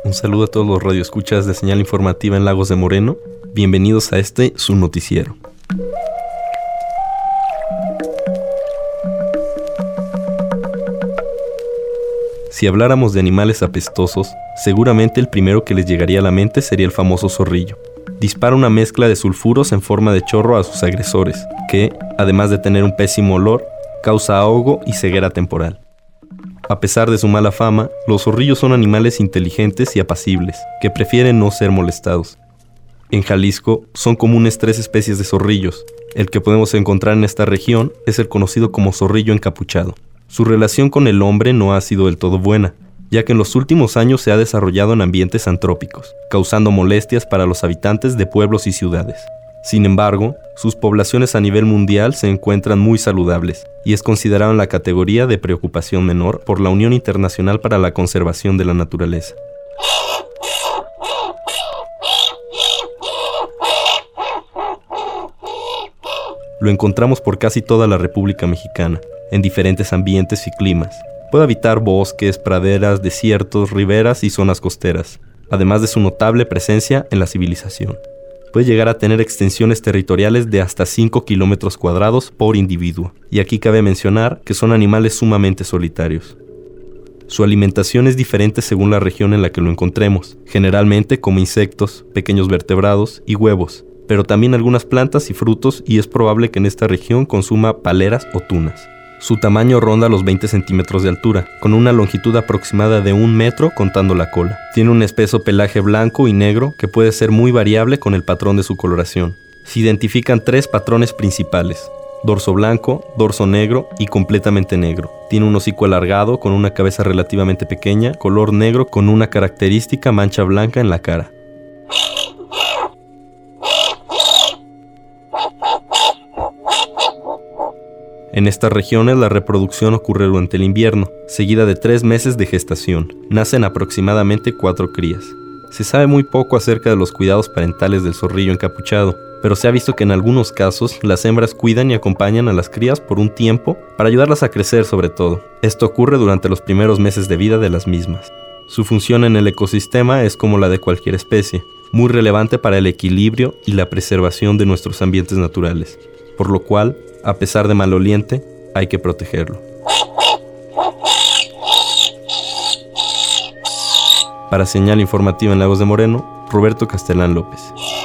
Un saludo a todos los radioescuchas de Señal Informativa en Lagos de Moreno. Bienvenidos a su noticiero. Si habláramos de animales apestosos, seguramente el primero que les llegaría a la mente sería el famoso zorrillo. Dispara una mezcla de sulfuros en forma de chorro a sus agresores, que, además de tener un pésimo olor, causa ahogo y ceguera temporal. A pesar de su mala fama, los zorrillos son animales inteligentes y apacibles, que prefieren no ser molestados. En Jalisco son comunes 3 especies de zorrillos. El que podemos encontrar en esta región es el conocido como zorrillo encapuchado. Su relación con el hombre no ha sido del todo buena, ya que en los últimos años se ha desarrollado en ambientes antrópicos, causando molestias para los habitantes de pueblos y ciudades. Sin embargo, sus poblaciones a nivel mundial se encuentran muy saludables y es considerado en la categoría de preocupación menor por la Unión Internacional para la Conservación de la Naturaleza. Lo encontramos por casi toda la República Mexicana, en diferentes ambientes y climas. Puede habitar bosques, praderas, desiertos, riberas y zonas costeras, además de su notable presencia en la civilización. Puede llegar a tener extensiones territoriales de hasta 5 kilómetros cuadrados por individuo, y aquí cabe mencionar que son animales sumamente solitarios. Su alimentación es diferente según la región en la que lo encontremos, generalmente come insectos, pequeños vertebrados y huevos, pero también algunas plantas y frutos, y es probable que en esta región consuma paleras o tunas. Su tamaño ronda los 20 centímetros de altura, con una longitud aproximada de 1 metro contando la cola. Tiene un espeso pelaje blanco y negro que puede ser muy variable con el patrón de su coloración. Se identifican 3 patrones principales: dorso blanco, dorso negro y completamente negro. Tiene un hocico alargado con una cabeza relativamente pequeña, color negro con una característica mancha blanca en la cara. En estas regiones la reproducción ocurre durante el invierno, seguida de 3 meses de gestación. Nacen aproximadamente 4 crías. Se sabe muy poco acerca de los cuidados parentales del zorrillo encapuchado, pero se ha visto que en algunos casos las hembras cuidan y acompañan a las crías por un tiempo para ayudarlas a crecer sobre todo. Esto ocurre durante los primeros meses de vida de las mismas. Su función en el ecosistema es como la de cualquier especie, muy relevante para el equilibrio y la preservación de nuestros ambientes naturales, por lo cual, a pesar de maloliente, hay que protegerlo. Para Señal Informativa en Lagos de Moreno, Roberto Castelán López.